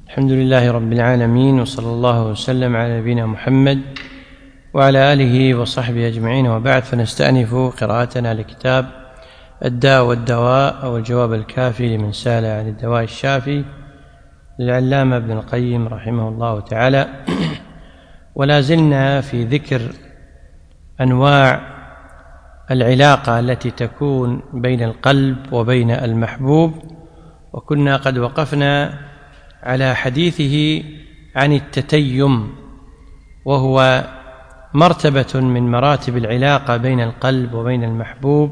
الحمد لله رب العالمين، وصلى الله وسلم على نبينا محمد وعلى آله وصحبه أجمعين، وبعد، فنستأنف قراءتنا لكتاب الداء والدواء أو الجواب الكافي لمن سأل عن الدواء الشافي للعلامة ابن القيم رحمه الله تعالى. ولا زلنا في ذكر أنواع العلاقة التي تكون بين القلب وبين المحبوب، وكنا قد وقفنا على حديثه عن التتيم، وهو مرتبة من مراتب العلاقة بين القلب وبين المحبوب.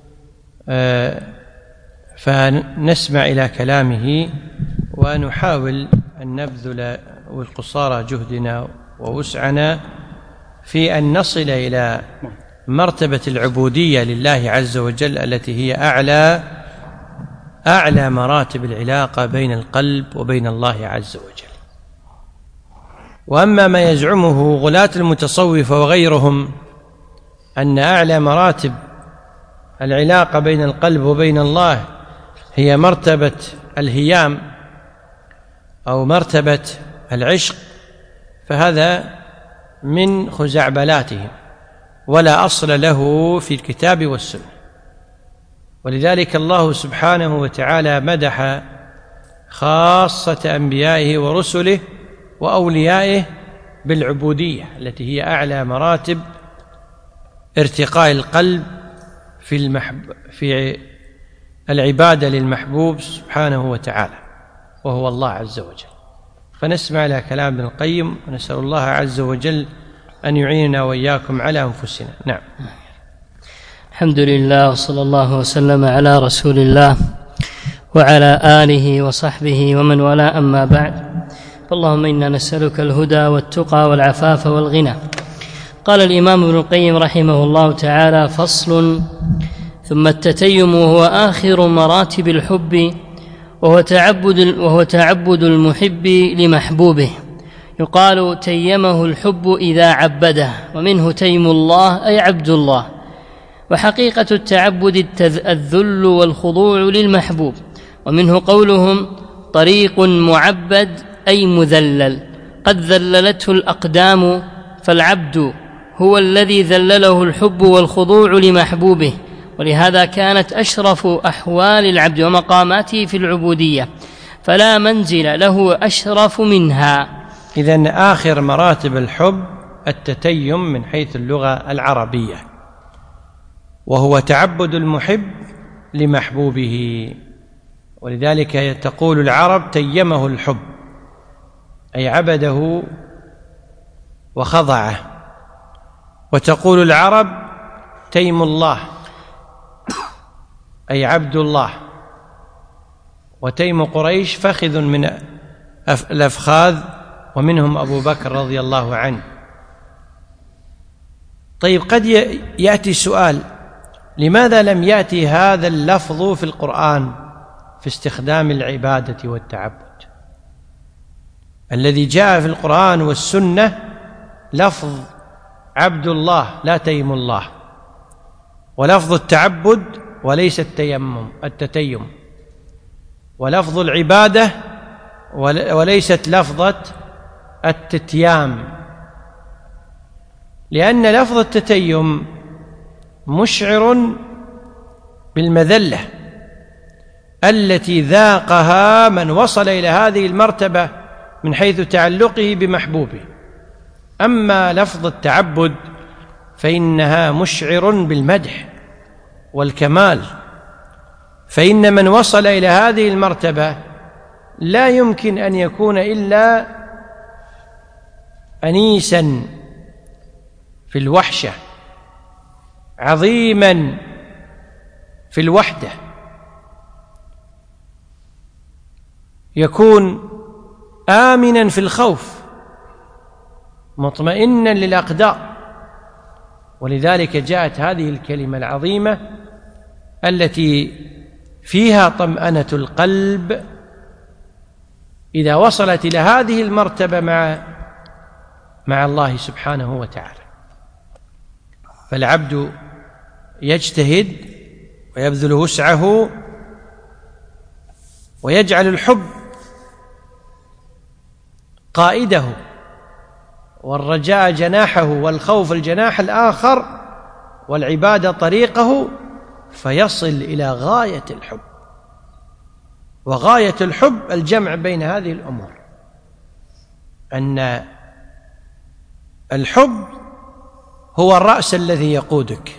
فنسمع إلى كلامه ونحاول أن نبذل قصارى جهدنا ووسعنا في أن نصل إلى مرتبة العبودية لله عز وجل، التي هي أعلى مراتب العلاقة بين القلب وبين الله عز وجل. وأما ما يزعمه غلاة المتصوفة وغيرهم أن أعلى مراتب العلاقة بين القلب وبين الله هي مرتبة الهيام أو مرتبة العشق، فهذا من خزعبلاتهم ولا أصل له في الكتاب والسنة. ولذلك الله سبحانه وتعالى مدح خاصة أنبيائه ورسله وأوليائه بالعبودية، التي هي أعلى مراتب ارتقاء القلب في العبادة للمحبوب سبحانه وتعالى، وهو الله عز وجل. فنسمع إلى كلام ابن القيم، ونسأل الله عز وجل أن يعيننا وإياكم على أنفسنا. نعم. الحمد لله، وصلى الله وسلم على رسول الله وعلى آله وصحبه ومن والاه، أما بعد، فاللهم إنا نسألك الهدى والتقى والعفاف والغنى. قال الإمام ابن القيم رحمه الله تعالى: فصل. ثم التتيم وهو آخر مراتب الحب، وهو تعبد المحب لمحبوبه. يقال تيمه الحب إذا عبده، ومنه تيم الله أي عبد الله. وحقيقة التعبد الذل والخضوع للمحبوب، ومنه قولهم طريق معبد أي مذلل، قد ذللته الأقدام، فالعبد هو الذي ذلله الحب والخضوع لمحبوبه. ولهذا كانت أشرف أحوال العبد ومقاماته في العبودية، فلا منزل له أشرف منها. إذن آخر مراتب الحب التتيم من حيث اللغة العربية، وهو تعبد المحب لمحبوبه. ولذلك تقول العرب تيمه الحب، أي عبده وخضعه. وتقول العرب تيم الله أي عبد الله. وتيم قريش فخذ من الأفخاذ، ومنهم أبو بكر رضي الله عنه. طيب، قد يأتي سؤال: لماذا لم يأتي هذا اللفظ في القرآن في استخدام العبادة والتعبد؟ الذي جاء في القرآن والسنة لفظ عبد الله لا تيم الله، ولفظ التعبد وليس التتيم، ولفظ العبادة وليست لفظة التتيام. لأن لفظ التتيم مشعر بالمذلة التي ذاقها من وصل إلى هذه المرتبة من حيث تعلقه بمحبوبه. أما لفظ التعبد فإنها مشعر بالمدح والكمال، فإن من وصل إلى هذه المرتبة لا يمكن أن يكون إلا أنيسا في الوحشة، عظيما في الوحدة، يكون آمنا في الخوف، مطمئنا للأقدار. ولذلك جاءت هذه الكلمة العظيمة التي فيها طمأنة القلب إذا وصلت إلى هذه المرتبة مع الله سبحانه وتعالى. فالعبد يجتهد ويبذل وسعه ويجعل الحب قائده، والرجاء جناحه، والخوف الجناح الآخر، والعبادة طريقه، فيصل إلى غاية الحب. وغاية الحب الجمع بين هذه الأمور، أن الحب هو الرأس الذي يقودك،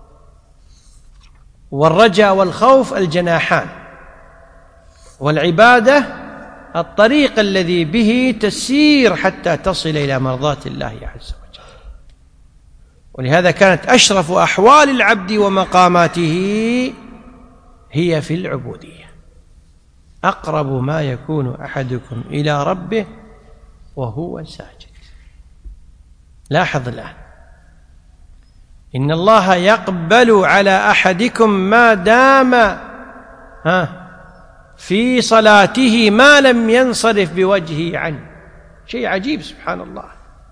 والرجاء والخوف الجناحان، والعبادة الطريق الذي به تسير حتى تصل إلى مرضاة الله عز وجل. ولهذا كانت أشرف أحوال العبد ومقاماته هي في العبودية. أقرب ما يكون أحدكم إلى ربه وهو ساجد. لاحظ الآن، إن الله يقبل على أحدكم ما دام في صلاته ما لم ينصرف بوجهه عنه. شيء عجيب سبحان الله.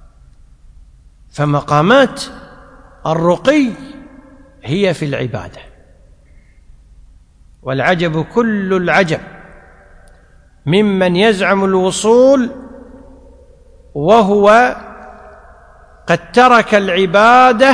فمقامات الرقي هي في العبادة. والعجب كل العجب ممن يزعم الوصول وهو قد ترك العبادة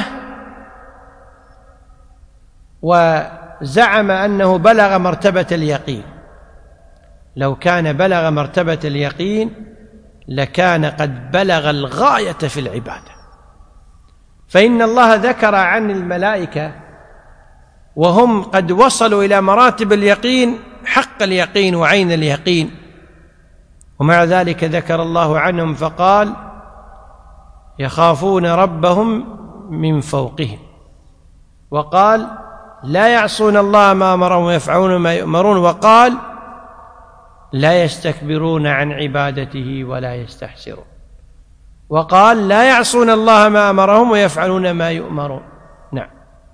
وزعم أنه بلغ مرتبة اليقين. لو كان بلغ مرتبة اليقين لكان قد بلغ الغاية في العبادة. فإن الله ذكر عن الملائكة وهم قد وصلوا إلى مراتب اليقين، حق اليقين وعين اليقين، ومع ذلك ذكر الله عنهم فقال: يخافون ربهم من فوقهم. وقال: لا يعصون الله ما أمرهم ويفعلون ما يؤمرون. وقال: لا يستكبرون عن عبادته ولا يستحسرون. وقال: لا يعصون الله ما أمرهم ويفعلون ما يؤمرون. نعم.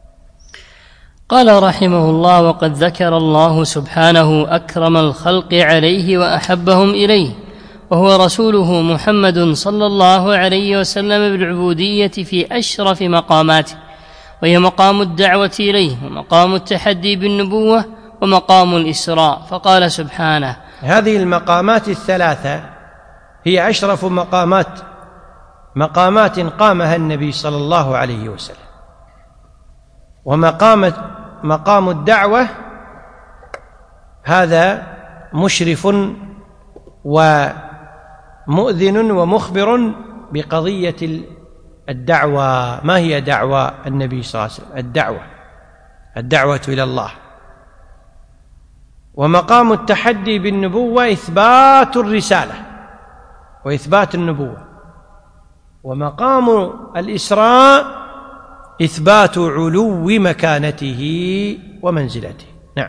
قال رحمه الله: وقد ذكر الله سبحانه أكرم الخلق عليه وأحبهم إليه، وهو رسوله محمد صلى الله عليه وسلم بالعبودية في أشرف مقاماته، وهي مقام الدعوة إليه، ومقام التحدي بالنبوة، ومقام الإسراء. فقال سبحانه: هذه المقامات الثلاثة هي أشرف مقامات قامها النبي صلى الله عليه وسلم. ومقام الدعوة هذا مشرف ومؤذن ومخبر بقضية الدعوة. ما هي دعوة النبي صلى الله عليه وسلم؟ الدعوة إلى الله. ومقام التحدي بالنبوة إثبات الرسالة وإثبات النبوة. ومقام الإسراء إثبات علو مكانته ومنزلته. نعم.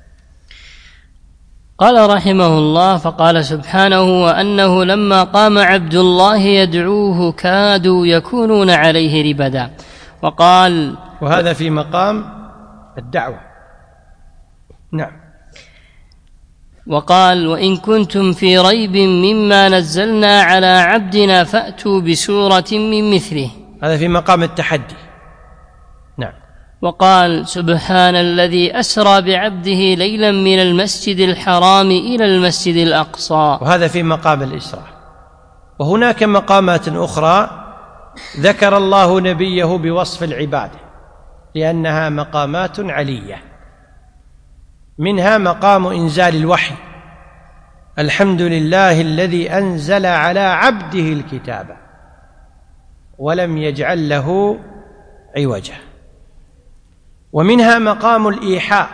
قال رحمه الله: فقال سبحانه: وأنه لما قام عبد الله يدعوه كادوا يكونون عليه لبدا. وقال، وهذا في مقام الدعوة. نعم. وقال: وإن كنتم في ريب مما نزلنا على عبدنا فأتوا بسورة من مثله. هذا في مقام التحدي. نعم. وقال: سبحان الذي أسرى بعبده ليلا من المسجد الحرام إلى المسجد الأقصى. وهذا في مقام الإسراء. وهناك مقامات أخرى ذكر الله نبيه بوصف العبادة لأنها مقامات علية. منها مقام إنزال الوحي: الحمد لله الذي أنزل على عبده الكتاب ولم يجعل له عوجا. ومنها مقام الإيحاء: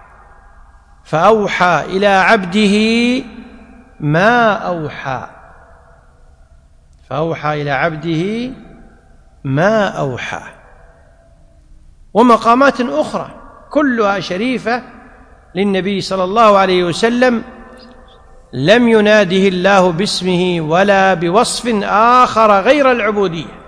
فأوحى إلى عبده ما أوحى. فأوحى إلى عبده ما أوحى. ومقامات أخرى كلها شريفة للنبي صلى الله عليه وسلم لم يناده الله باسمه ولا بوصف آخر غير العبودية،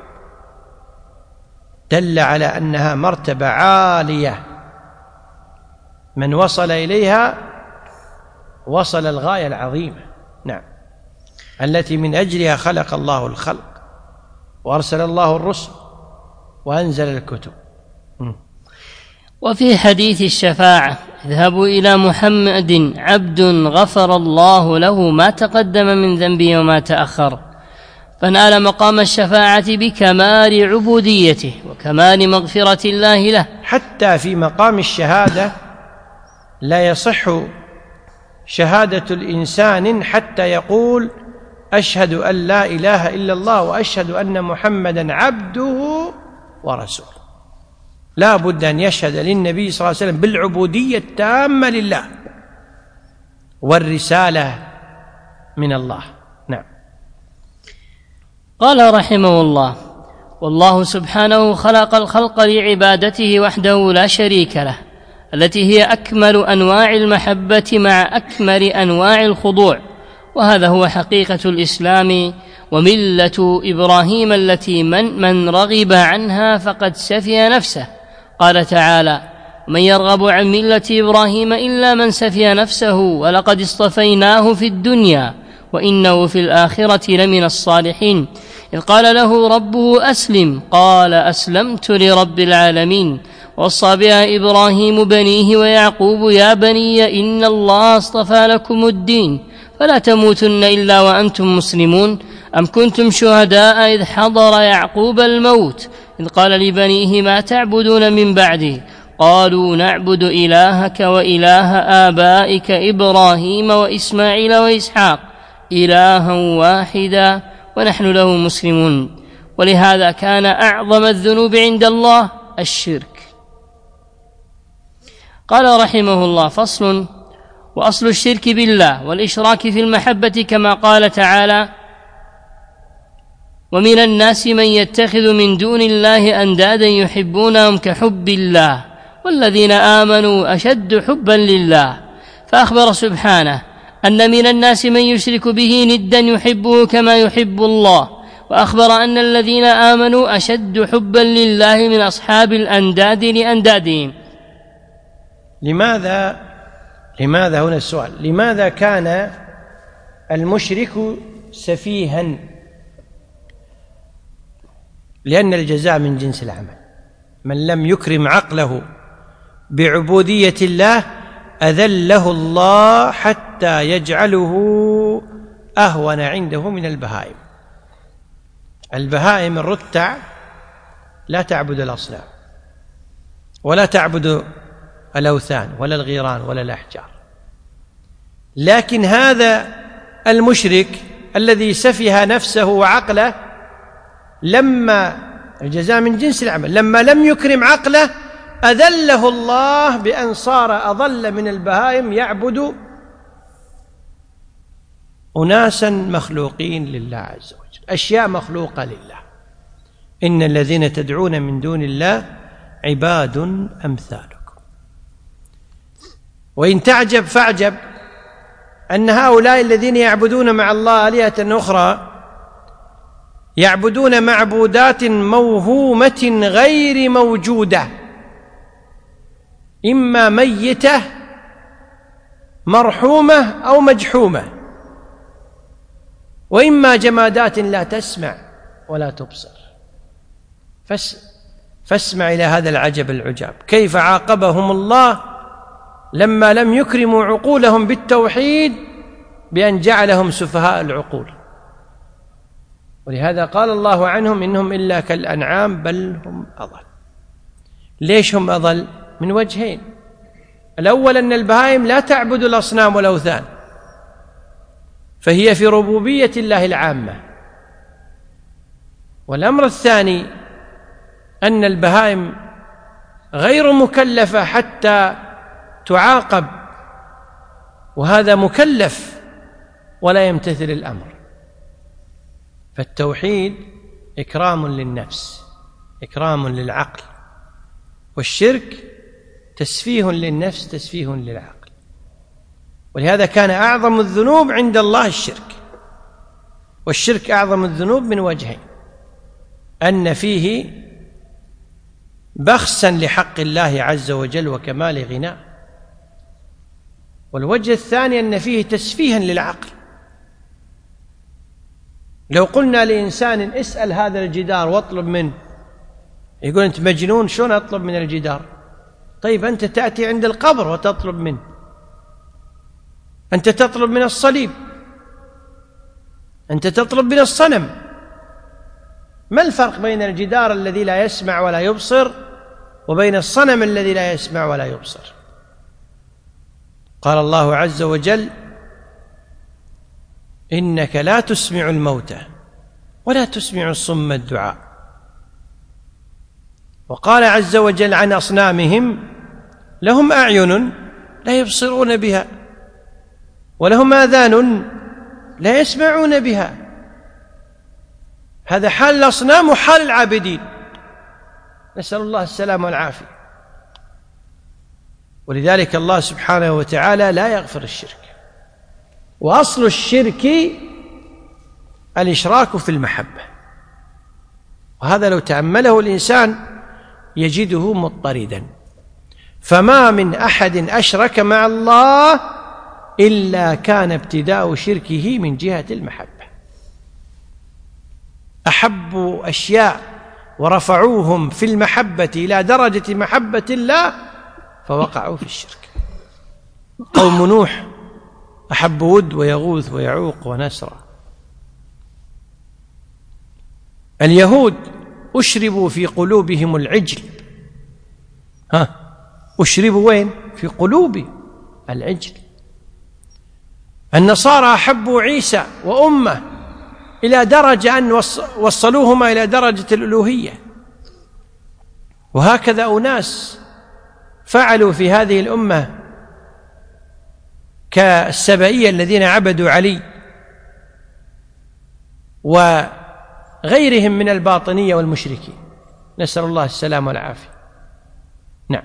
دل على أنها مرتبة عالية من وصل إليها وصل الغاية العظيمة. نعم. التي من أجلها خلق الله الخلق وأرسل الله الرسل وأنزل الكتب. وفي حديث الشفاعة اذهبوا إلى محمد عبد غفر الله له ما تقدم من ذنبه وما تأخر، فنال مقام الشفاعة بكمال عبوديته وكمال مغفرة الله له. حتى في مقام الشهادة لا يصح شهادة الإنسان حتى يقول أشهد أن لا إله إلا الله وأشهد أن محمدا عبده ورسوله، لا بد أن يشهد للنبي صلى الله عليه وسلم بالعبودية التامة لله والرسالة من الله. نعم. قال رحمه الله: والله سبحانه خلق الخلق لعبادته وحده لا شريك له، التي هي أكمل أنواع المحبة مع أكمل أنواع الخضوع، وهذا هو حقيقة الإسلام وملة إبراهيم التي من رغب عنها فقد سفي نفسه. قال تعالى: من يرغب عن ملة إبراهيم إلا من سفي نفسه ولقد اصطفيناه في الدنيا وإنه في الآخرة لمن الصالحين. إذ قال له ربه أسلم قال أسلمت لرب العالمين. ووصى بها إبراهيم بنيه ويعقوب: يا بني إن الله اصطفى لكم الدين فلا تموتن إلا وأنتم مسلمون. أم كنتم شهداء إذ حضر يعقوب الموت إذ قال لبنيه ما تعبدون من بعدي قالوا نعبد إلهك وإله آبائك إبراهيم وإسماعيل وإسحاق إلها واحدا ونحن له مسلمون. ولهذا كان أعظم الذنوب عند الله الشرك. قال رحمه الله: فصل: وأصل الشرك بالله والإشراك في المحبة كما قال تعالى: ومن الناس من يتخذ من دون الله أندادا يحبونهم كحب الله والذين آمنوا أشد حبا لله. فأخبر سبحانه أن من الناس من يشرك به ندا يحبه كما يحب الله، وأخبر أن الذين آمنوا أشد حبا لله من أصحاب الأنداد لأندادهم. لماذا هنا السؤال: لماذا كان المشرك سفيها؟ لأن الجزاء من جنس العمل. من لم يكرم عقله بعبودية الله أذله الله حتى يجعله أهون عنده من البهائم. البهائم الرتع لا تعبد الأصنام ولا تعبد الأوثان ولا الغيران ولا الأحجار، لكن هذا المشرك الذي سفه نفسه وعقله لما الجزاء من جنس العمل، لما لم يكرم عقله أذله الله بأن صار أضل من البهائم يعبد أناسا مخلوقين لله عز وجل، أشياء مخلوقة لله. إن الذين تدعون من دون الله عباد أمثالكم. وإن تعجب فاعجب أن هؤلاء الذين يعبدون مع الله آلهة أخرى يعبدون معبودات موهومة غير موجودة، إما ميتة مرحومة أو مجحومة، وإما جمادات لا تسمع ولا تبصر. فاسمع إلى هذا العجب العجاب، كيف عاقبهم الله لما لم يكرموا عقولهم بالتوحيد بأن جعلهم سفهاء العقول. ولهذا قال الله عنهم: إنهم إلا كالأنعام بل هم أضل. ليش هم أضل؟ من وجهين: الأول أن البهائم لا تعبد الأصنام والأوثان، فهي في ربوبية الله العامة. والأمر الثاني أن البهائم غير مكلفة حتى تعاقب، وهذا مكلف ولا يمتثل الأمر. فالتوحيد إكرام للنفس، إكرام للعقل، والشرك تسفيه للنفس، تسفيه للعقل. ولهذا كان أعظم الذنوب عند الله الشرك. والشرك أعظم الذنوب من وجهين: أن فيه بخسا لحق الله عز وجل وكمال غناه، والوجه الثاني أن فيه تسفيها للعقل. لو قلنا لإنسان اسأل هذا الجدار واطلب منه، يقول أنت مجنون، شلون أطلب من الجدار؟ طيب أنت تأتي عند القبر وتطلب منه، أنت تطلب من الصليب، أنت تطلب من الصنم. ما الفرق بين الجدار الذي لا يسمع ولا يبصر وبين الصنم الذي لا يسمع ولا يبصر؟ قال الله عز وجل: إنك لا تسمع الموتى ولا تسمع الصم الدعاء. وقال عز وجل عن أصنامهم: لهم أعين لا يبصرون بها ولهم آذان لا يسمعون بها. هذا حال الأصنام وحال العابدين، نسأل الله السلامة والعافية. ولذلك الله سبحانه وتعالى لا يغفر الشرك، وأصل الشرك الإشراك في المحبة، وهذا لو تأمله الإنسان يجده مضطردا. فما من أحد أشرك مع الله إلا كان ابتداء شركه من جهة المحبة. أحبوا أشياء ورفعوهم في المحبة إلى درجة محبة الله فوقعوا في الشرك. قوم نوح أحبوا ود ويغوث ويعوق ونسرا. اليهود أشربوا في قلوبهم العجل. أشربوا وين؟ في قلوب العجل. النصارى أحبوا عيسى وأمه إلى درجة أن وصلوهما إلى درجة الألوهية. وهكذا أناس فعلوا في هذه الأمة كالسبائية الذين عبدوا علي وغيرهم من الباطنية والمشركين، نسأل الله السلامة والعافية. نعم.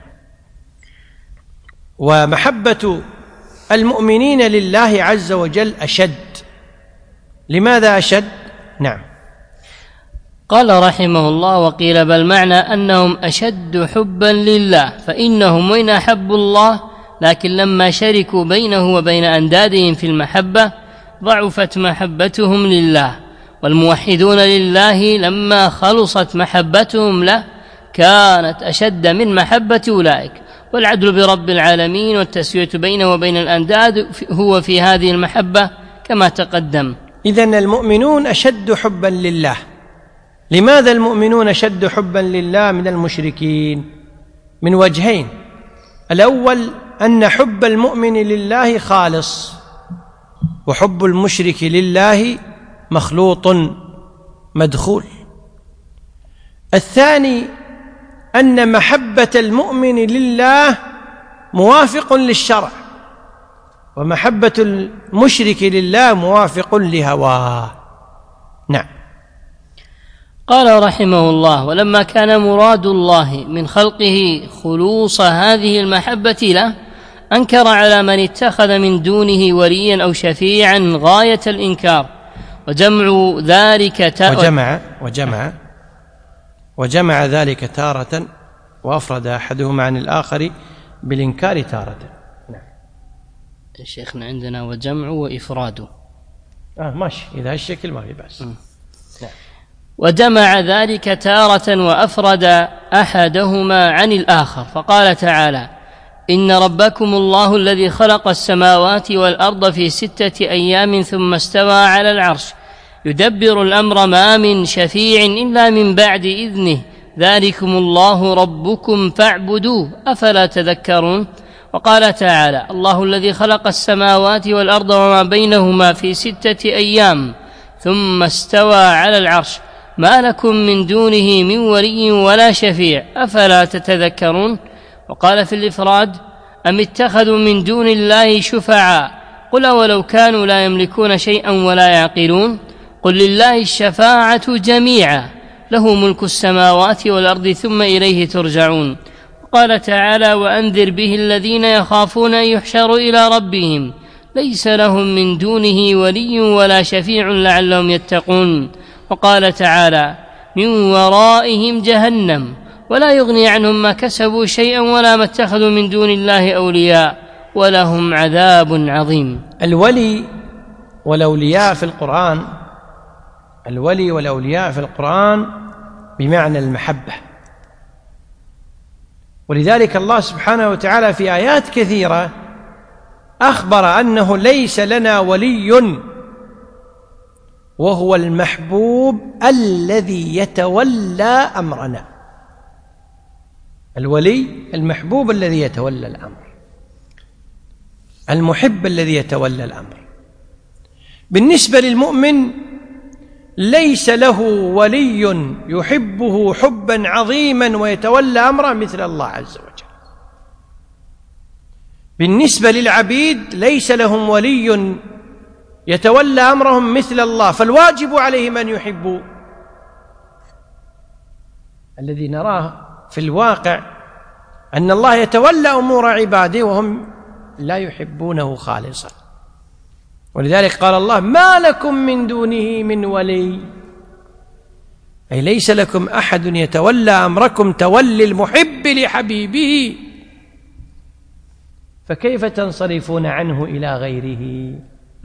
ومحبة المؤمنين لله عز وجل أشد. لماذا أشد؟ نعم. قال رحمه الله: وقيل بل معنى أنهم أشد حبا لله، فإنهم وإن أحبوا الله لكن لما شركوا بينه وبين أندادهم في المحبة ضعفت محبتهم لله، والموحدون لله لما خلصت محبتهم له كانت أشد من محبة أولئك. والعدل برب العالمين والتسوية بينه وبين الأنداد هو في هذه المحبة كما تقدم. إذن المؤمنون أشد حبا لله. لماذا المؤمنون أشد حبا لله من المشركين؟ من وجهين: الأول أن حب المؤمن لله خالص، وحب المشرك لله مخلوط مدخول. الثاني أن محبة المؤمن لله موافق للشرع، ومحبة المشرك لله موافق لهواه. نعم. قال رحمه الله: ولما كان مراد الله من خلقه خلوص هذه المحبة له أنكر على من اتخذ من دونه وليا أو شفيعا غاية الإنكار، وجمع ذلك تارة وأفرد أحدهما عن الآخر بالإنكار تارة. نعم. شيخنا عندنا وجمع وإفراد. ماشي، إذا الشكل ما في بأس. نعم. وجمع ذلك تارة وأفرد أحدهما عن الآخر، فقال تعالى: إن ربكم الله الذي خلق السماوات والأرض في 6 أيام ثم استوى على العرش يدبر الأمر ما من شفيع إلا من بعد إذنه ذلكم الله ربكم فاعبدوه أفلا تذكرون. وقال تعالى: الله الذي خلق السماوات والأرض وما بينهما في 6 أيام ثم استوى على العرش ما لكم من دونه من ولي ولا شفيع أفلا تتذكرون. وقال في الإفراد: أم اتخذوا من دون الله شفعاء قل ولو كانوا لا يملكون شيئا ولا يعقلون قل لله الشفاعة جميعا له ملك السماوات والأرض ثم إليه ترجعون. وقال تعالى: وأنذر به الذين يخافون أن يحشروا إلى ربهم ليس لهم من دونه ولي ولا شفيع لعلهم يتقون. وقال تعالى: من ورائهم جهنم ولا يغني عنهم ما كسبوا شيئا ولا ما اتخذوا من دون الله أولياء ولهم عذاب عظيم. الولي والأولياء في القرآن بمعنى المحبة، ولذلك الله سبحانه وتعالى في آيات كثيرة أخبر أنه ليس لنا ولي وهو المحبوب الذي يتولى أمرنا. الولي المحبوب الذي يتولى الأمر، المحب الذي يتولى الأمر. بالنسبة للمؤمن ليس له ولي يحبه حبا عظيما ويتولى أمره مثل الله عز وجل. بالنسبة للعبيد ليس لهم ولي يتولى أمرهم مثل الله، فالواجب عليهم أن يحبوا. الذي نراه في الواقع أن الله يتولى أمور عباده وهم لا يحبونه خالصا. ولذلك قال الله: ما لكم من دونه من ولي، أي ليس لكم أحد يتولى أمركم تولي المحب لحبيبه، فكيف تنصرفون عنه إلى غيره؟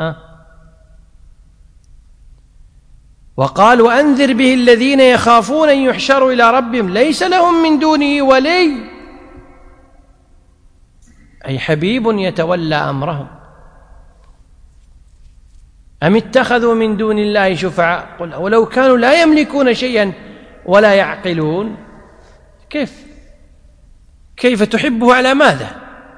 وقال: وأنذر به الذين يخافون أن يحشروا إلى ربهم ليس لهم من دونه ولي، أي حبيب يتولى أمرهم. أم اتخذوا من دون الله شفعاء قل ولو كانوا لا يملكون شيئا ولا يعقلون. كيف تحبه؟ على ماذا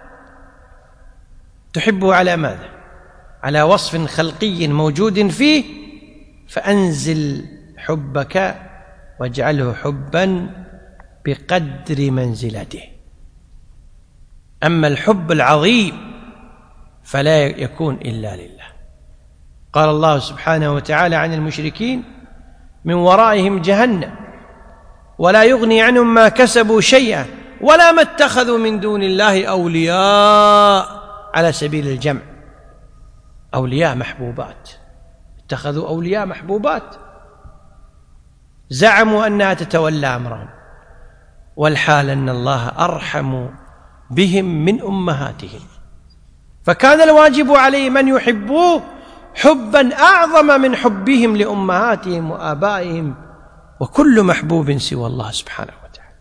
تحبه؟ على ماذا؟ على وصف خلقي موجود فيه، فأنزل حبك واجعله حبا بقدر منزلته. أما الحب العظيم فلا يكون إلا لله. قال الله سبحانه وتعالى عن المشركين: من ورائهم جهنم ولا يغني عنهم ما كسبوا شيئا ولا ما اتخذوا من دون الله أولياء، على سبيل الجمع. أولياء محبوبات، اتخذوا أولياء محبوبات، زعموا أنها تتولى أمرهم، والحال أن الله أرحم بهم من أمهاتهم، فكان الواجب عليهم أن يحبوه حبا أعظم من حبهم لأمهاتهم وآبائهم وكل محبوب سوى الله سبحانه وتعالى.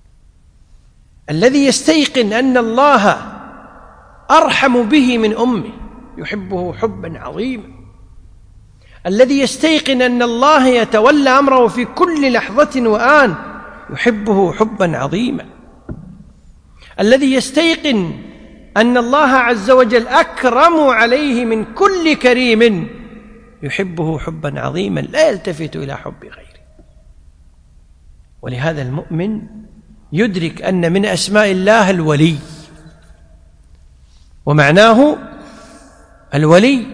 الذي يستيقن أن الله أرحم به من أمه يحبه حبا عظيما. الذي يستيقن أن الله يتولى أمره في كل لحظة وآن يحبه حبا عظيما. الذي يستيقن أن الله عز وجل أكرم عليه من كل كريم يحبه حبا عظيما لا يلتفت إلى حب غيره. ولهذا المؤمن يدرك أن من أسماء الله الولي، ومعناه الولي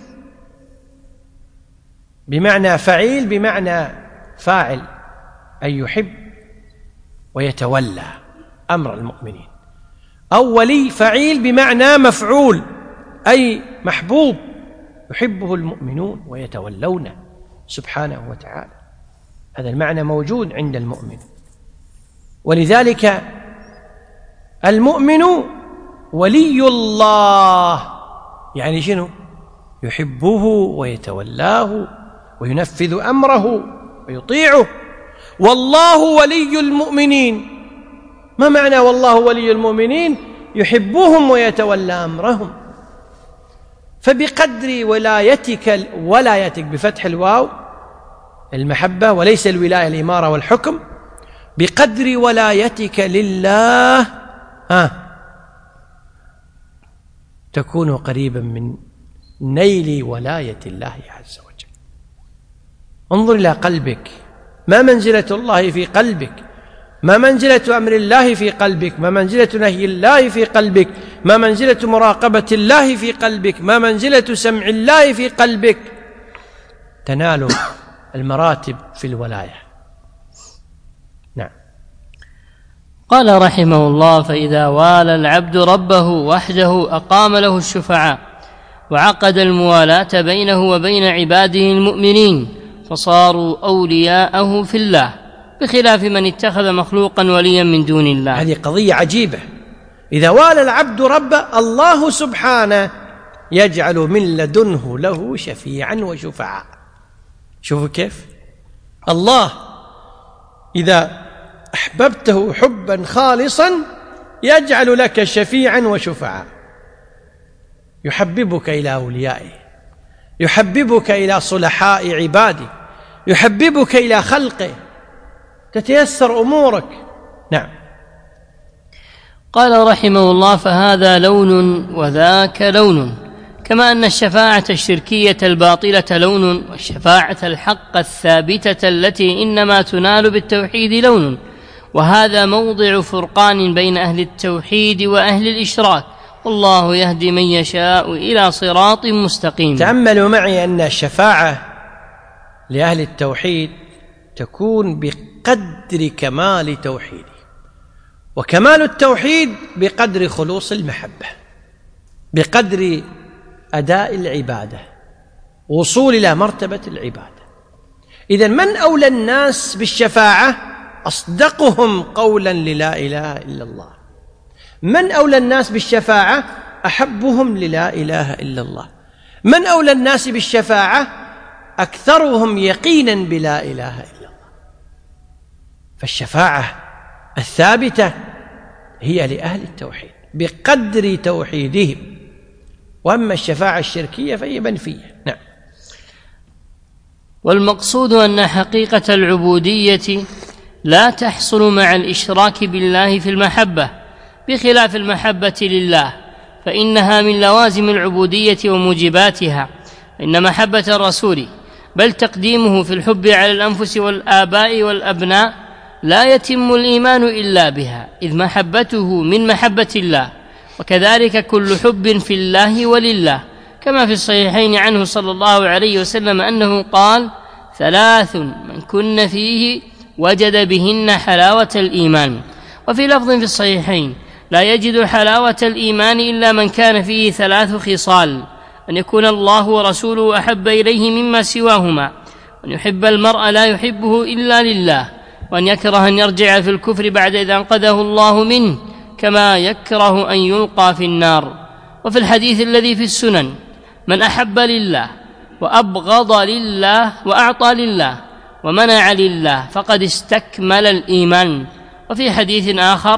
بمعنى فعيل، بمعنى فاعل، أي يحب ويتولى أمر المؤمنين، أو ولي فعيل بمعنى مفعول، أي محبوب يحبه المؤمنون ويتولونه سبحانه وتعالى. هذا المعنى موجود عند المؤمن. ولذلك المؤمن ولي الله، يعني شنو؟ يحبه ويتولاه وينفذ أمره ويطيعه. والله ولي المؤمنين، ما معنى والله ولي المؤمنين؟ يحبهم ويتولى أمرهم. فبقدر ولايتك بفتح الواو المحبة، وليس الولاية الإمارة والحكم، بقدر ولايتك لله تكون قريبا من نيل ولاية الله عز وجل. انظر إلى قلبك، ما منزلة الله في قلبك؟ ما منزلة أمر الله في قلبك؟ ما منزلة نهي الله في قلبك؟ ما منزلة مراقبة الله في قلبك؟ ما منزلة سمع الله في قلبك؟ تنال المراتب في الولاية. نعم. قال رحمه الله: فإذا والى العبد ربه وحده أقام له الشفعاء وعقد الموالاة بينه وبين عباده المؤمنين، فصاروا أولياءه في الله، بخلاف من اتخذ مخلوقا وليا من دون الله. هذه قضية عجيبة. إذا والى العبد ربه، الله سبحانه يجعل من لدنه له شفيعا وشفعاء. شوفوا كيف الله إذا أحببته حبا خالصا يجعل لك شفيعا وشفعاء، يحببك إلى أوليائه، يحببك إلى صلحاء عباده، يحببك إلى خلقه، تتيسر أمورك. نعم. قال رحمه الله: فهذا لون وذاك لون، كما أن الشفاعة الشركية الباطلة لون، والشفاعة الحق الثابتة التي إنما تنال بالتوحيد لون، وهذا موضع فرقان بين أهل التوحيد وأهل الإشراك، والله يهدي من يشاء إلى صراط مستقيم. تأملوا معي أن الشفاعة لأهل التوحيد تكون بقدر كمال توحيده، وكمال التوحيد بقدر خلوص المحبة، بقدر أداء العبادة، وصول إلى مرتبة العبادة. إذن من أولى الناس بالشفاعة؟ أصدقهم قولا للا إله إلا الله. من أولى الناس بالشفاعة؟ أحبهم للا إله إلا الله. من أولى الناس بالشفاعة؟ أكثرهم يقينا بلا إله إلا الله. فالشفاعة الثابتة هي لأهل التوحيد بقدر توحيدهم، وأما الشفاعة الشركية فهي منفية. نعم. والمقصود أن حقيقة العبودية لا تحصل مع الإشراك بالله في المحبة، بخلاف المحبة لله، فإنها من لوازم العبودية وموجباتها. إن محبة الرسول بل تقديمه في الحب على الأنفس والآباء والأبناء لا يتم الإيمان إلا بها، إذ محبته من محبة الله، وكذلك كل حب في الله ولله، كما في الصحيحين عنه صلى الله عليه وسلم أنه قال: 3 من كن فيه وجد بهن حلاوة الإيمان. وفي لفظ في الصحيحين: لا يجد حلاوة الإيمان إلا من كان فيه 3 خصال: أن يكون الله ورسوله أحب إليه مما سواهما، وأن يحب المرء لا يحبه إلا لله، وأن يكره أن يرجع في الكفر بعد إذا أنقذه الله منه، كما يكره أن يلقى في النار. وفي الحديث الذي في السنن: من أحب لله وأبغض لله وأعطى لله ومنع لله فقد استكمل الإيمان. وفي حديث آخر: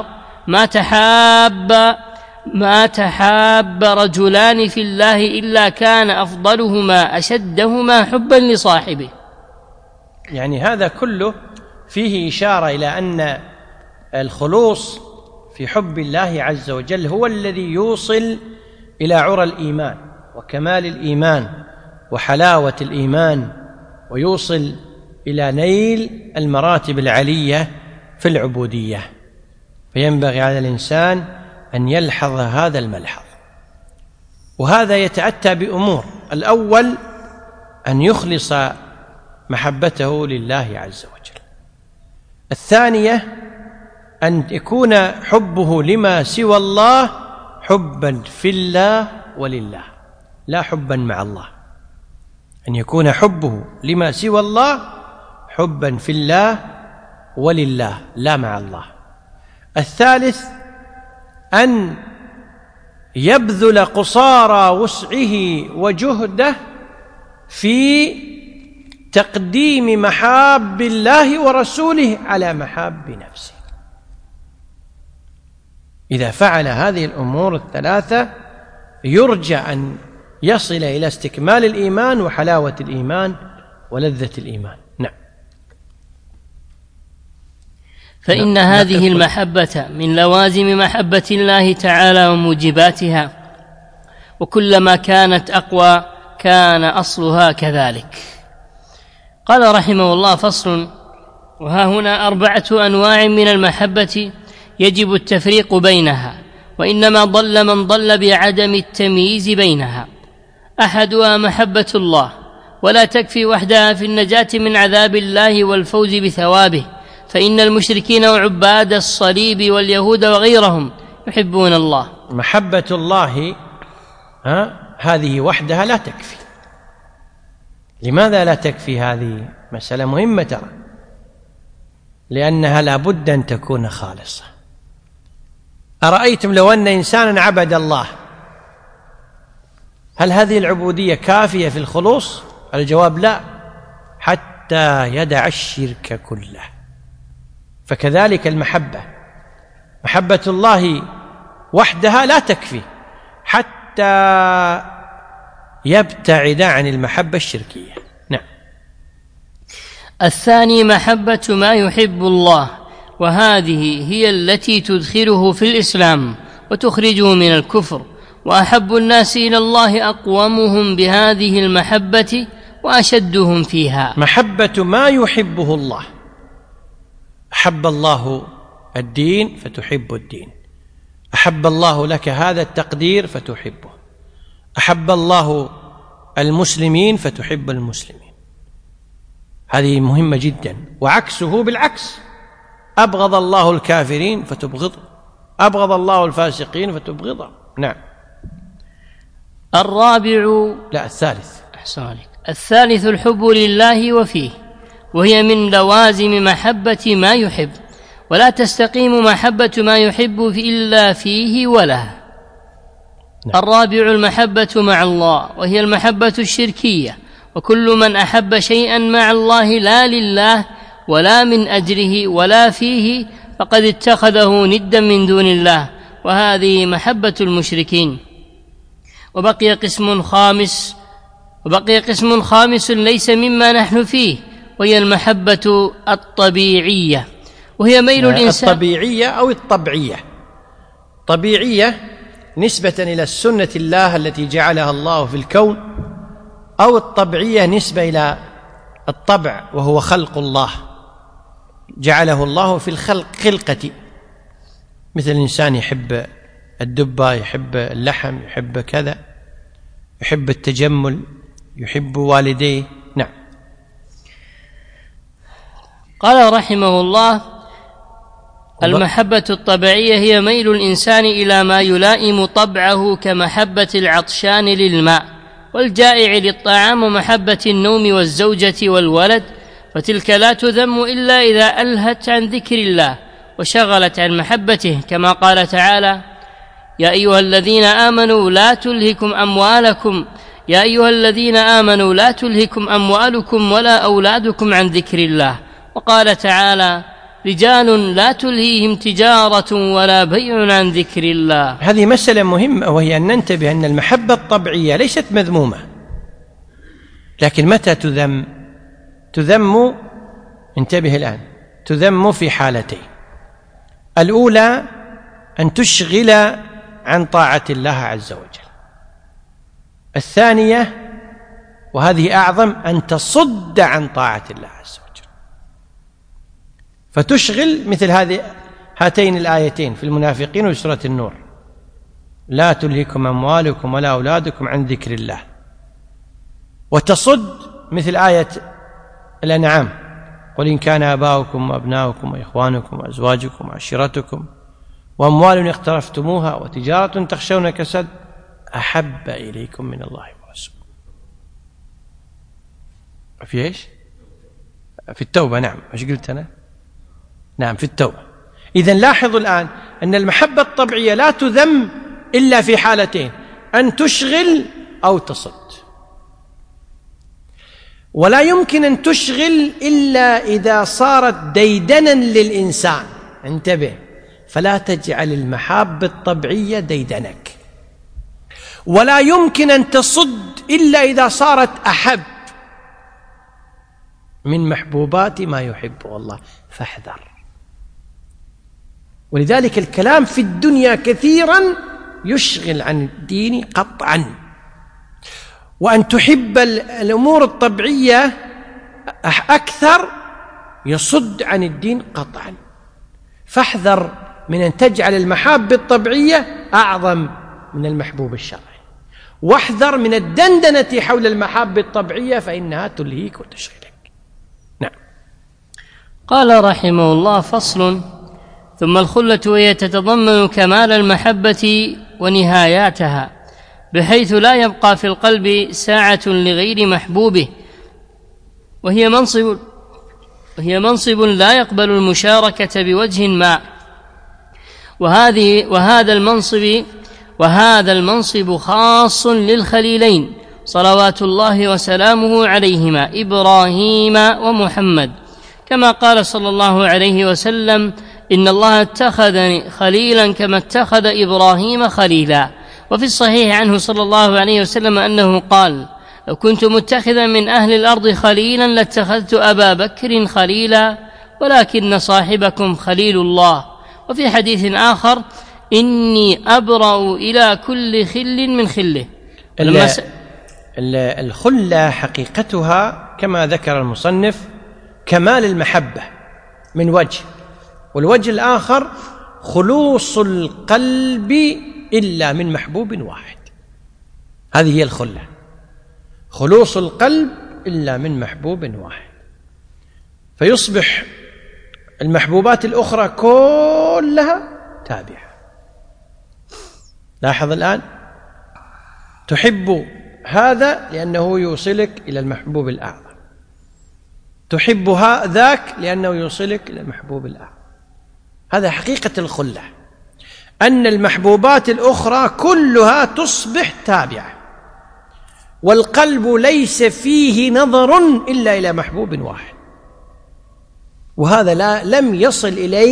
ما تحاب رجلان في الله إلا كان أفضلهما أشدهما حبا لصاحبه. يعني هذا كله فيه إشارة إلى أن الخلوص في حب الله عز وجل هو الذي يوصل إلى عرى الإيمان وكمال الإيمان وحلاوة الإيمان، ويوصل إلى نيل المراتب العلية في العبودية. فينبغي على الإنسان أن يلحظ هذا الملحظ، وهذا يتأتى بأمور: الأول أن يخلص محبته لله عز وجل، الثانية أن يكون حبه لما سوى الله حبا في الله ولله، لا حبا مع الله، أن يكون حبه لما سوى الله حبا في الله ولله لا مع الله. الثالث أن يبذل قصارى وسعه وجهده في تقديم محاب الله ورسوله على محاب نفسه. إذا فعل هذه الأمور الثلاثة يرجى أن يصل إلى استكمال الإيمان وحلاوة الإيمان ولذة الإيمان. نعم. فإن هذه المحبة من لوازم محبة الله تعالى وموجباتها، وكلما كانت أقوى كان أصلها كذلك. قال رحمه الله: فصل: وها هنا 4 أنواع من المحبة يجب التفريق بينها، وإنما ضل من ضل بعدم التمييز بينها. أحدها محبة الله، ولا تكفي وحدها في النجاة من عذاب الله والفوز بثوابه، فإن المشركين وعباد الصليب واليهود وغيرهم يحبون الله. محبة الله هذه وحدها لا تكفي. لماذا لا تكفي؟ هذه مسألة مهمة ترى، لأنها لا بد أن تكون خالصة. أرأيتم لو أن إنسانا عبد الله، هل هذه العبودية كافية في الخلوص؟ الجواب لا، حتى يدع الشرك كله. فكذلك المحبة، محبة الله وحدها لا تكفي حتى يبتعد عن المحبة الشركية. نعم. الثاني محبة ما يحب الله، وهذه هي التي تدخله في الإسلام وتخرجه من الكفر، وأحب الناس إلى الله أقومهم بهذه المحبة وأشدهم فيها. محبة ما يحبه الله. أحب الله الدين فتحب الدين، أحب الله لك هذا التقدير فتحبه، أحب الله المسلمين فتحب المسلمين. هذه مهمة جدا. وعكسه بالعكس، أبغض الله الكافرين فتبغضه، أبغض الله الفاسقين فتبغضه. نعم. الثالث الحب لله وفيه، وهي من لوازم محبة ما يحب، ولا تستقيم محبة ما يحب إلا فيه وله. الرابع المحبة مع الله، وهي المحبة الشركية، وكل من أحب شيئا مع الله لا لله ولا من أجله ولا فيه فقد اتخذه ندا من دون الله، وهذه محبة المشركين. وبقي قسم خامس ليس مما نحن فيه، وهي المحبة الطبيعية، وهي ميل الإنسان. الطبيعية أو الطبعية. طبيعية نسبة إلى السنة الله التي جعلها الله في الكون، أو الطبعية نسبة إلى الطبع وهو خلق الله جعله الله في خلقة، مثل الإنسان يحب الدبة، يحب اللحم، يحب كذا، يحب التجمل، يحب والديه. نعم. قال رحمه الله: المحبة الطبيعية هي ميل الإنسان إلى ما يلائم طبعه، كمحبة العطشان للماء والجائع للطعام، ومحبة النوم والزوجة والولد، فتلك لا تذم إلا إذا ألهت عن ذكر الله وشغلت عن محبته، كما قال تعالى: يا أيها الذين آمنوا لا تلهكم أموالكم ولا أولادكم عن ذكر الله. وقال تعالى: رجال لا تلهيهم تجارة ولا بيع عن ذكر الله. هذه مسألة مهمة، وهي أن ننتبه أن المحبة الطبيعية ليست مذمومة، لكن متى تذم؟ انتبه الآن، تذم في حالتين: الأولى أن تشغل عن طاعة الله عز وجل، الثانية وهذه أعظم أن تصد عن طاعة الله عز وجل، فتشغل مثل هاتين الآيتين في المنافقين وفي سورة النور: لا تلهكم أموالكم ولا أولادكم عن ذكر الله، وتصد مثل آية الأنعام: قل إن كان آباؤكم وأبناؤكم وإخوانكم وأزواجكم وعشيرتكم وأموال اقترفتموها وتجارة تخشون كساد أحب إليكم من الله ورسوله. في إيش؟ في التوبة. نعم. إيش قلت أنا؟ نعم، في التوبة. إذن لاحظوا الآن أن المحبة الطبيعية لا تذم إلا في حالتين: أن تشغل أو تصد. ولا يمكن أن تشغل إلا إذا صارت ديدنا للإنسان. انتبه، فلا تجعل المحبة الطبيعية ديدنك. ولا يمكن أن تصد إلا إذا صارت أحب من محبوبات ما يحبه الله، فاحذر. ولذلك الكلام في الدنيا كثيرا يشغل عن الدين قطعا، وأن تحب الأمور الطبيعية أكثر يصد عن الدين قطعا. فاحذر من أن تجعل المحبة الطبيعية أعظم من المحبوب الشرعي، واحذر من الدندنة حول المحبة الطبيعية فإنها تلهيك وتشغلك. نعم. قال رحمه الله: فصل. ثم الخلة وهي تتضمن كمال المحبة ونهاياتها، بحيث لا يبقى في القلب ساعة لغير محبوبه، وهي منصب لا يقبل المشاركة بوجه ما، وهذا المنصب خاص للخليلين صلوات الله وسلامه عليهما، إبراهيم ومحمد، كما قال صلى الله عليه وسلم: إن الله اتخذني خليلا كما اتخذ إبراهيم خليلا. وفي الصحيح عنه صلى الله عليه وسلم أنه قال: لو كنت متخذا من أهل الأرض خليلا لاتخذت أبا بكر خليلا ولكن صاحبكم خليل الله. وفي حديث آخر: إني أبرأ إلى كل خل من خله. الخلة حقيقتها كما ذكر المصنف كمال المحبة من وجه، والوجه الآخر خلوص القلب إلا من محبوب واحد. هذه هي الخلة، خلوص القلب إلا من محبوب واحد، فيصبح المحبوبات الأخرى كلها تابعة. لاحظ الآن، تحب هذا لأنه يوصلك إلى المحبوب الأعظم، تحب ذاك لأنه يوصلك إلى المحبوب الأعظم. هذا حقيقة الخلة، أن المحبوبات الأخرى كلها تصبح تابعة، والقلب ليس فيه نظر إلا إلى محبوب واحد، وهذا لم يصل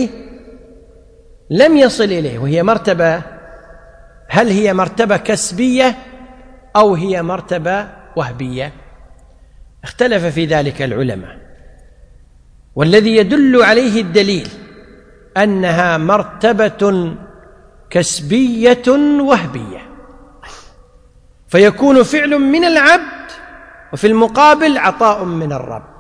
إليه، وهي مرتبة، هل هي مرتبة كسبية أو هي مرتبة وهبية؟ اختلف في ذلك العلماء، والذي يدل عليه الدليل أنها مرتبة كسبية وهبية، فيكون فعل من العبد وفي المقابل عطاء من الرب.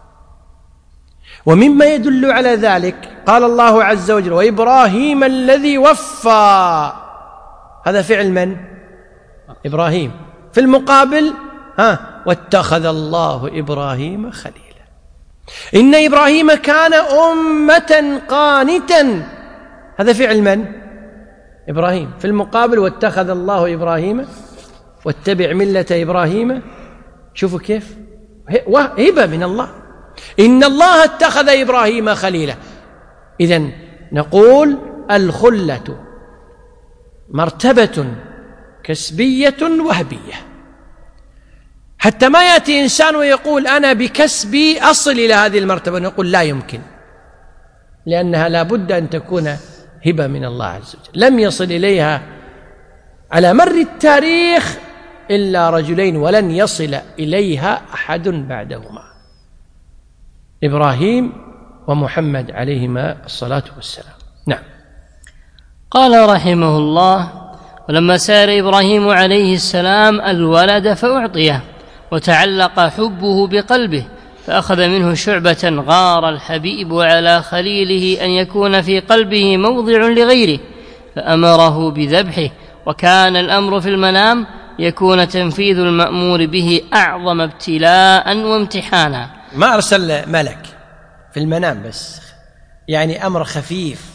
ومما يدل على ذلك قال الله عز وجل: وإبراهيم الذي وفى. هذا فعل من؟ إبراهيم. في المقابل واتخذ الله إبراهيم خليلا. إن إبراهيم كان أمة قانتا. هذا فعل من؟ إبراهيم. في المقابل واتخذ الله إبراهيم واتبع ملة إبراهيم. شوفوا كيف هبة من الله. إن الله اتخذ إبراهيم خليلا. إذن نقول الخلة مرتبة كسبية وهبية، حتى ما يأتي إنسان ويقول أنا بكسبي أصل إلى هذه المرتبة، نقول لا يمكن، لأنها لا بد أن تكون هبة من الله عز وجل. لم يصل إليها على مر التاريخ إلا رجلين، ولن يصل إليها أحد بعدهما، إبراهيم ومحمد عليهما الصلاة والسلام. نعم. قال رحمه الله: ولما سار إبراهيم عليه السلام الولد فأعطيه، وتعلق حبه بقلبه، فأخذ منه شعبة غار الحبيب على خليله أن يكون في قلبه موضع لغيره، فأمره بذبحه. وكان الأمر في المنام يكون تنفيذ المأمور به أعظم ابتلاء وامتحانا. ما أرسل ملك في المنام بس، يعني أمر خفيف،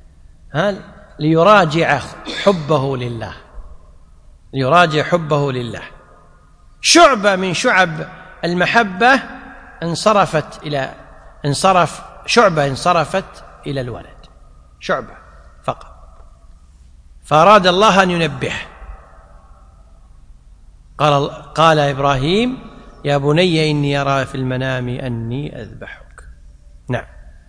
ليراجع حبه لله، ليراجع حبه لله. شعبة من شعب المحبة انصرفت إلى الولد، شعبة فقط، فأراد الله أن ينبه. قال إبراهيم: يا بني إني أرى في المنام أني أذبحك. نعم.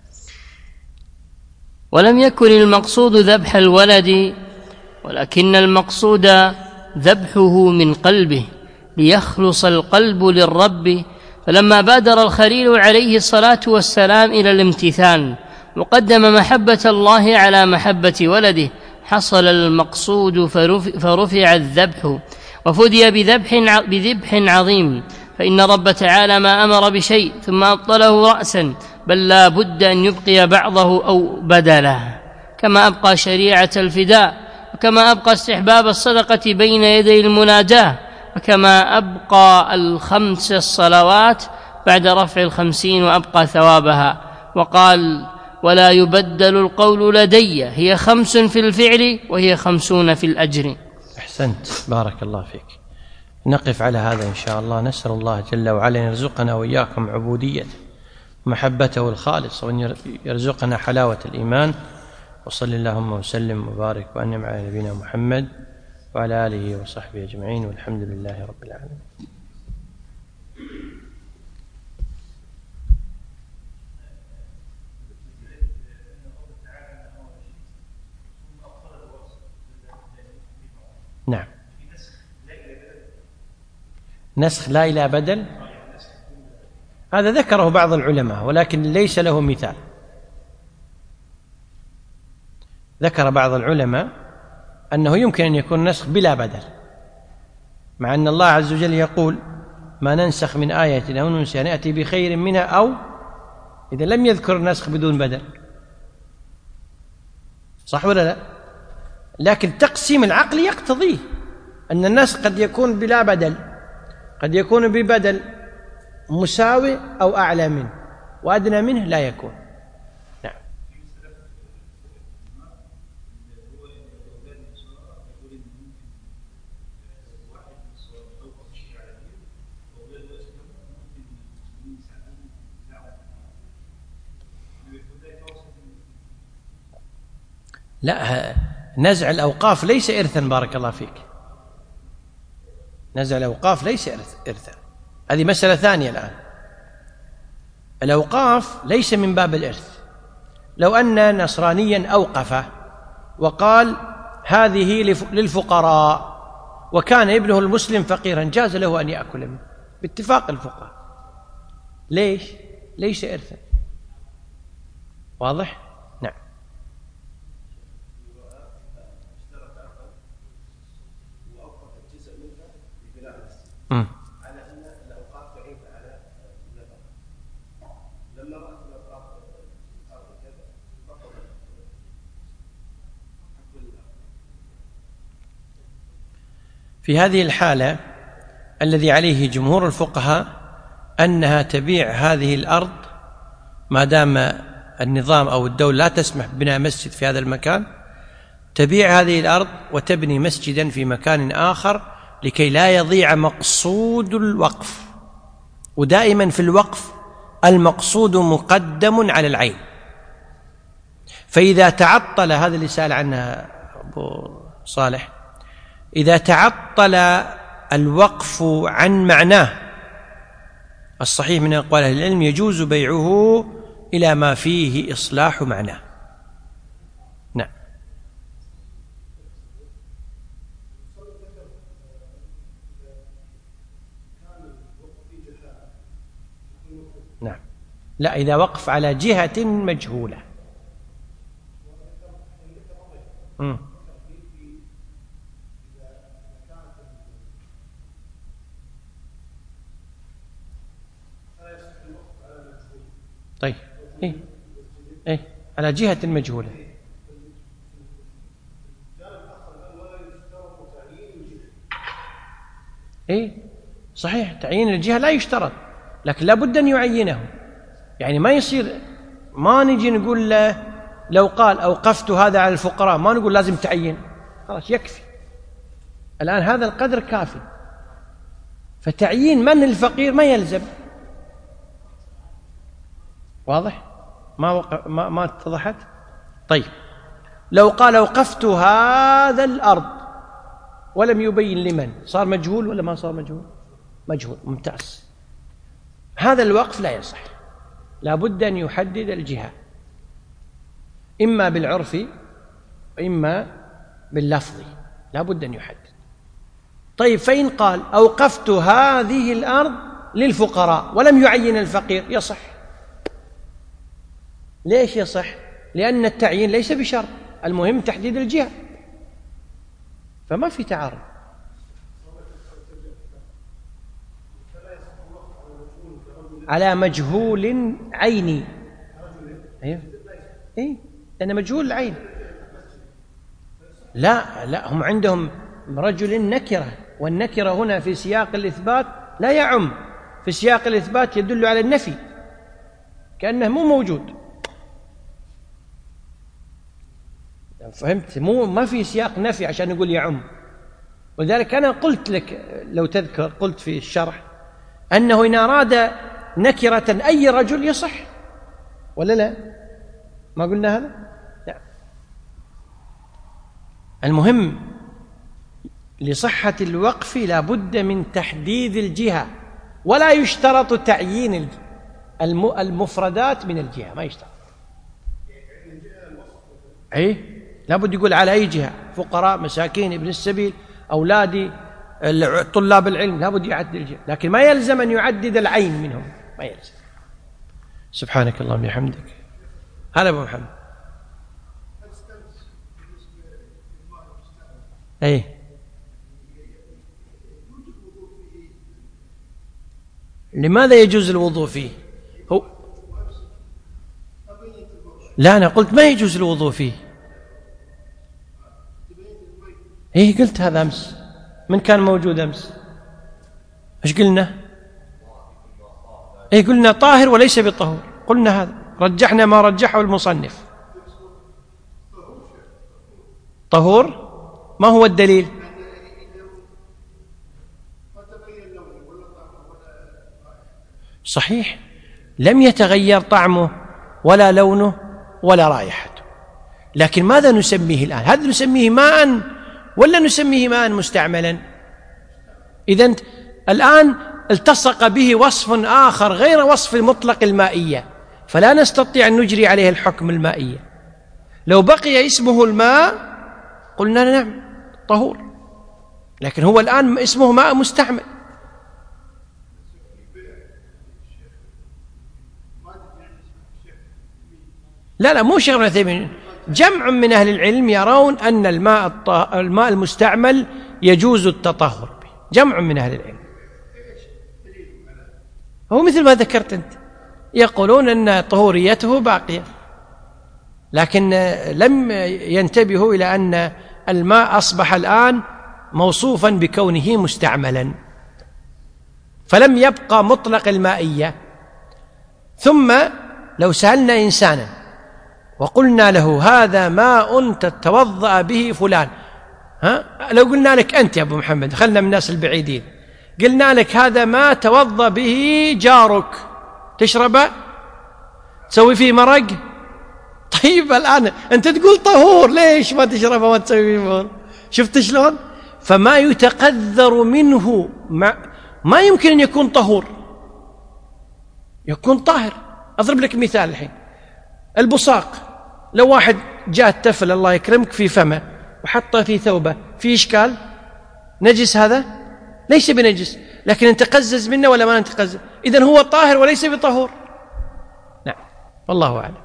ولم يكن المقصود ذبح الولد، ولكن المقصود ذبحه من قلبه ليخلص القلب للرب. فلما بادر الخليل عليه الصلاة والسلام إلى الامتثال وقدم محبة الله على محبة ولده، حصل المقصود فرفع الذبح وفدي بذبح عظيم. فإن رب تعالى ما أمر بشيء ثم أبطله رأسا، بل لا بد أن يبقي بعضه أو بدله، كما أبقى شريعة الفداء، وكما أبقى استحباب الصدقة بين يدي المناجاة، وكما أبقى الخمس الصلوات بعد رفع 50 وأبقى ثوابها. وقال: ولا يبدل القول لدي، هي 5 في الفعل وهي 50 في الأجر. أحسنت، بارك الله فيك. نقف على هذا إن شاء الله. نسأل الله جل وعلا أن يرزقنا وإياكم عبوديته ومحبته الخالصة، وأن يرزقنا حلاوة الإيمان. وصل اللهم وسلم وبارك وأنعم على نبينا محمد وعلى آله وصحبه أجمعين، والحمد لله رب العالمين. نسخ لا إلى بدل، هذا ذكره بعض العلماء ولكن ليس له مثال. ذكر بعض العلماء أنه يمكن أن يكون نسخ بلا بدل، مع أن الله عز وجل يقول ما ننسخ من آية أو ننسها نأتي بخير منها، أو إذا لم يذكر نسخ بدون بدل، صح ولا لا؟ لكن تقسيم العقل يقتضيه أن النسخ قد يكون بلا بدل، قد يكون ببدل مساوي أو أعلى منه، وأدنى منه لا يكون. نعم. لا، نزع الأوقاف ليس إرثا، بارك الله فيك، نزع الأوقاف ليس إرثا، هذه مسألة ثانية. الآن الأوقاف ليس من باب الإرث. لو أن نصرانيا أوقف وقال هذه للفقراء وكان ابنه المسلم فقيرا، جاز له أن يأكل منه باتفاق الفقهاء. ليش؟ ليس إرثا. واضح؟ نعم. على أن الأوقاف تعيب على النفقة، لما رأت الأوقاف الأرض كذا فقط في هذه الحالة الذي عليه جمهور الفقهاء أنها تبيع هذه الأرض ما دام النظام أو الدولة لا تسمح ببناء مسجد في هذا المكان، تبيع هذه الأرض وتبني مسجدا في مكان آخر لكي لا يضيع مقصود الوقف. ودائما في الوقف المقصود مقدم على العين، فإذا تعطل، هذا اللي سأل عنها أبو صالح، إذا تعطل الوقف عن معناه الصحيح من أقوال أهل العلم يجوز بيعه إلى ما فيه إصلاح معناه. نعم. نعم. لا، إذا وقف على جهة مجهولة. طيب، إيه على جهة مجهولة. إيه صحيح، تعيين الجهة لا يشترط، لكن لا بد أن يعينه. يعني ما يصير ما نجي نقول له لو قال أوقفت هذا على الفقراء ما نقول لازم تعين، خلاص يكفي، الآن هذا القدر كافي، فتعيين من الفقير ما يلزم. واضح؟ ما اتضحت؟ طيب، لو قال أوقفت هذا الأرض ولم يبين لمن، صار مجهول ولا ما صار مجهول؟ مجهول. ممتاز. هذا الوقف لا يصح، لا بد أن يحدد الجهة، إما بالعرف وإما باللفظ، لا بد أن يحدد. طيب، فإن قال أوقفت هذه الأرض للفقراء ولم يعين الفقير، يصح. ليش يصح؟ لأن التعيين ليس بشرط، المهم تحديد الجهة، فما في تعارض. على مجهول عيني. أيوه، إيه، لأن مجهول العين. لا، هم عندهم رجل نكرة، والنكرة هنا في سياق الإثبات لا يعم، في سياق الإثبات يدل على النفي كأنه مو موجود. فهمت؟ ما في سياق نفي عشان نقول يعم. ولذلك أنا قلت لك لو تذكر، قلت في الشرح أنه إن أراد نكرة أي رجل يصح، ولا لا؟ ما قلنا هذا؟ لا. المهم لصحة الوقف لا بد من تحديد الجهة، ولا يشترط تعيين المفردات من الجهة، ما يشترط. أي لا بد يقول على أي جهة، فقراء، مساكين، ابن السبيل، أولادي، طلاب العلم لابد يعدد الجمع، لكن ما يلزم أن يعدد العين منهم، ما يلزم. سبحانك اللهم وبحمدك. هذا أبو محمد. أي لماذا يجوز الوضوء فيه؟ هو لا، أنا قلت ما يجوز الوضوء فيه. إيه قلت هذا أمس. من كان موجود أمس؟ إيش قلنا؟ إيه قلنا طاهر وليس بطهور، قلنا هذا، رجحنا ما رجحه المصنف. طهور ما هو الدليل؟ صحيح، لم يتغير طعمه ولا لونه ولا رائحته، لكن ماذا نسميه الآن؟ هل نسميه ماء ولا نسميه ماء مستعملا؟ إذن الآن التصق به وصف آخر غير وصف مطلق المائية، فلا نستطيع أن نجري عليه الحكم المائية. لو بقي اسمه الماء قلنا نعم طهور، لكن هو الآن اسمه ماء مستعمل. لا مو شيخ ابن عثيمين، جمع من أهل العلم يرون أن الماء المستعمل يجوز التطهر به، جمع من أهل العلم. هو مثل ما ذكرت أنت، يقولون أن طهوريته باقية، لكن لم ينتبهوا إلى أن الماء أصبح الآن موصوفا بكونه مستعملا، فلم يبقى مطلق المائية. ثم لو سألنا إنسانا وقلنا له هذا ماء تتوضأ به فلان، لو قلنا لك أنت يا أبو محمد، خلنا من الناس البعيدين، قلنا لك هذا ما توضأ به جارك، تشربه؟ تسوي فيه مرق؟ طيب الآن أنت تقول طهور، ليش ما تشربه وما تسوي فيه مرق؟ شفت شلون؟ فما يتقذر منه ما يمكن أن يكون طهور، يكون طاهر. أضرب لك مثال الحين، البصاق، لو واحد جاء التفل الله يكرمك في فمه وحطه في ثوبه، في إشكال؟ نجس هذا؟ ليس بنجس، لكن انت تقزز منه ولا ما نتقزز؟ إذن هو طاهر وليس بطهور. نعم والله أعلم.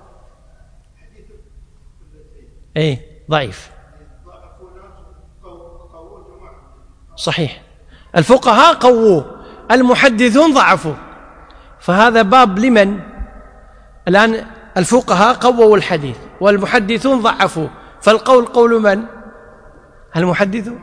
ايه ضعيف، صحيح، الفقهاء قووه، المحدثون ضعفوه، فهذا باب لمن؟ الآن الفقهاء قووا الحديث والمحدثون ضعفوه، فالقول قول من؟ المحدثون.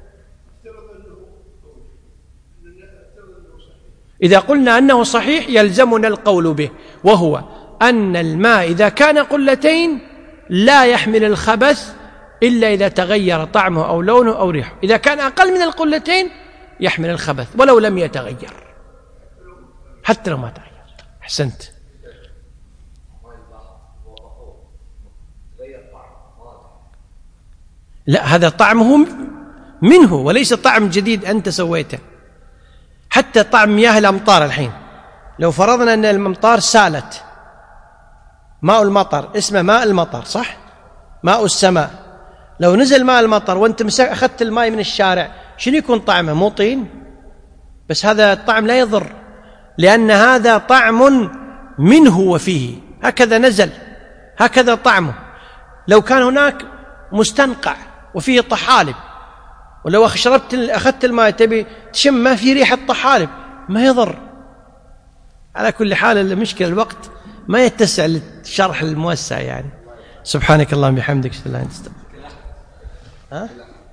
إذا قلنا أنه صحيح يلزمنا القول به، وهو أن الماء إذا كان قلتين لا يحمل الخبث إلا إذا تغير طعمه أو لونه أو ريحه، إذا كان أقل من القلتين يحمل الخبث ولو لم يتغير، حتى لو ما تغير. أحسنت. لا، هذا طعمه منه وليس طعم جديد أنت سويته. حتى طعم مياه الأمطار الحين، لو فرضنا أن الأمطار سالت، ماء المطر اسمه ماء المطر صح؟ ماء السماء، لو نزل ماء المطر وانت أخذت الماء من الشارع، شنو يكون طعمه؟ مو طين؟ بس هذا الطعم لا يضر، لأن هذا طعم منه وفيه، هكذا نزل، هكذا طعمه. لو كان هناك مستنقع وفيه طحالب، ولو أخذت الماء تبي تشم ما في ريحة طحالب، ما يضر. على كل حال المشكلة الوقت ما يتسع للشرح الموسع يعني. سبحانك اللهم وبحمدك، اشهد ان لا اله الا انت.